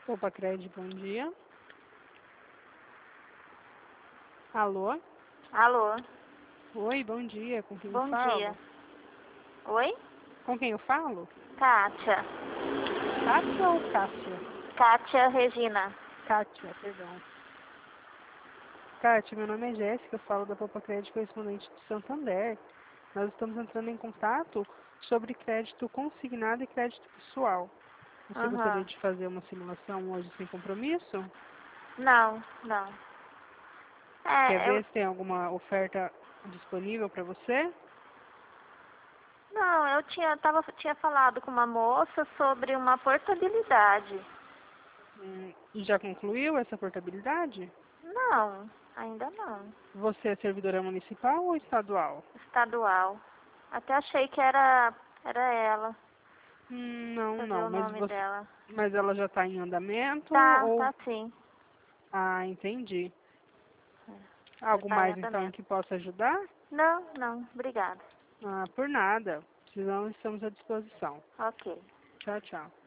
Opa, Cred, bom dia. Alô? Alô, Oi, bom dia. Com quem eu bom dia. falo? Oi? Com quem eu falo? Kátia. Kátia ou Kátia? Kátia Regina. Kátia, perdão. Kátia, meu nome é Jéssica, eu falo da Poupa Crédito correspondente de Santander. Nós estamos entrando em contato sobre crédito consignado e crédito pessoal. Você gostaria Aham. de fazer uma simulação hoje sem compromisso? Não, não. Quer É, eu... ver se tem alguma oferta disponível para você? Não, tinha falado com uma moça sobre uma portabilidade. E já concluiu essa portabilidade? Não, ainda não. Você é servidora municipal ou estadual? Estadual. Até achei que era ela. Não, Deixa eu ver não, o nome dela. mas ela já está em andamento Tá ou... sim. Ah, entendi. Já Algo tá em mais então em andamento. que possa ajudar? Não, não, obrigada. Ah, por nada. Precisamos, estamos à disposição. Ok. Tchau, tchau.